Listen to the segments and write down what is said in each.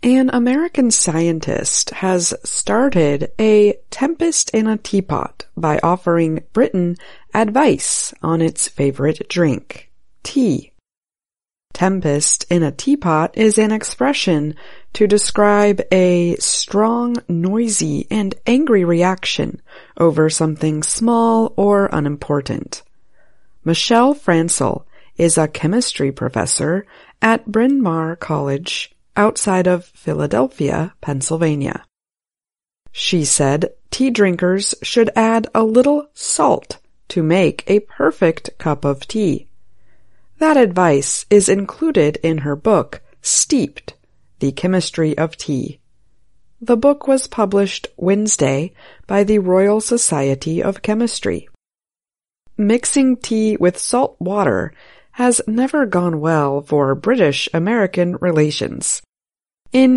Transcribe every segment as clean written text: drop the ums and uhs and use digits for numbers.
An American scientist has started a tempest in a teapot by offering Britain advice on its favorite drink, tea. Tempest in a teapot is an expression to describe a strong, noisy, and angry reaction over something small or unimportant. Michelle Francl is a chemistry professor at Bryn Mawr College outside of Philadelphia, Pennsylvania. She said tea drinkers should add a little salt to make a perfect cup of tea. That advice is included in her book, Steeped: The Chemistry of Tea. The book was published Wednesday by the Royal Society of Chemistry. Mixing tea with salt water has never gone well for British-American relations. In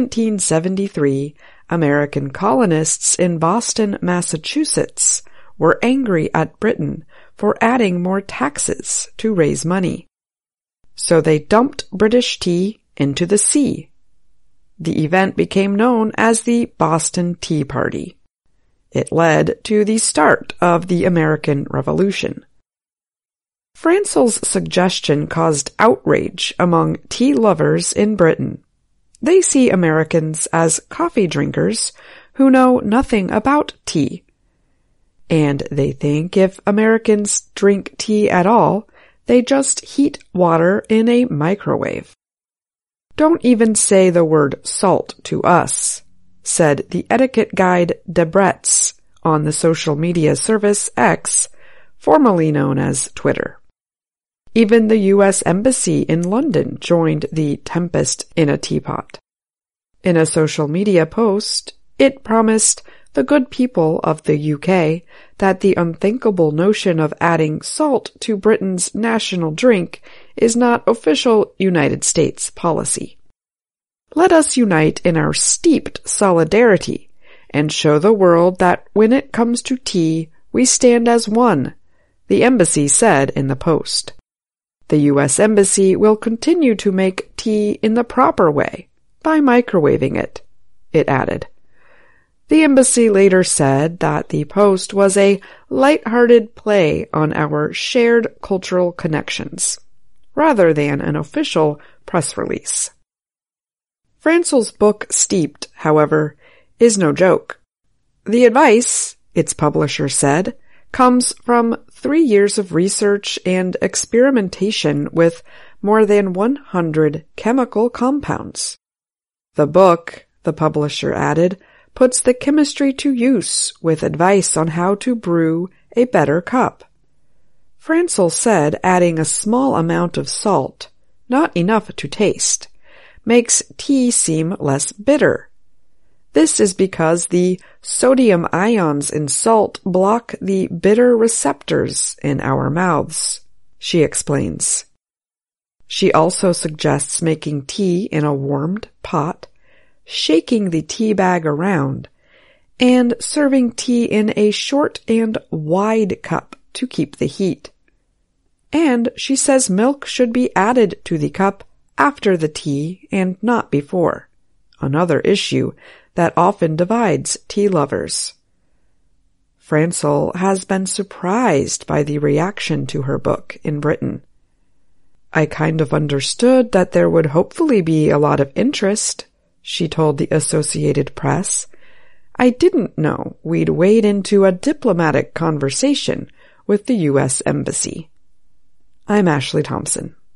1773, American colonists in Boston, Massachusetts, were angry at Britain for adding more taxes to raise money. So they dumped British tea into the sea. The event became known as the Boston Tea Party. It led to the start of the American Revolution. Francl's suggestion caused outrage among tea lovers in Britain. They see Americans as coffee drinkers who know nothing about tea. And they think if Americans drink tea at all, they just heat water in a microwave. "Don't even say the word salt to us," said the etiquette guide Debretz on the social media service X, formerly known as Twitter. Even the U.S. Embassy in London joined the tempest in a teapot. In a social media post, it promised the good people of the UK that the unthinkable notion of adding salt to Britain's national drink is not official United States policy. "Let us unite in our steeped solidarity and show the world that when it comes to tea, we stand as one," the embassy said in the post. The U.S. Embassy will continue to make tea in the proper way, by microwaving it, it added. The embassy later said that the post was a light-hearted play on our shared cultural connections, rather than an official press release. Francl's book Steeped, however, is no joke. The advice, its publisher said, comes from 3 years of research and experimentation with more than 100 chemical compounds. The book, the publisher added, puts the chemistry to use with advice on how to brew a better cup. Francl said adding a small amount of salt, not enough to taste, makes tea seem less bitter. This is because the sodium ions in salt block the bitter receptors in our mouths, she explains. She also suggests making tea in a warmed pot, shaking the tea bag around, and serving tea in a short and wide cup to keep the heat. And she says milk should be added to the cup after the tea and not before, another issue that often divides tea lovers. Francl has been surprised by the reaction to her book in Britain. "I kind of understood that there would hopefully be a lot of interest," she told the Associated Press. "I didn't know we'd wade into a diplomatic conversation with the U.S. Embassy." I'm Ashley Thompson.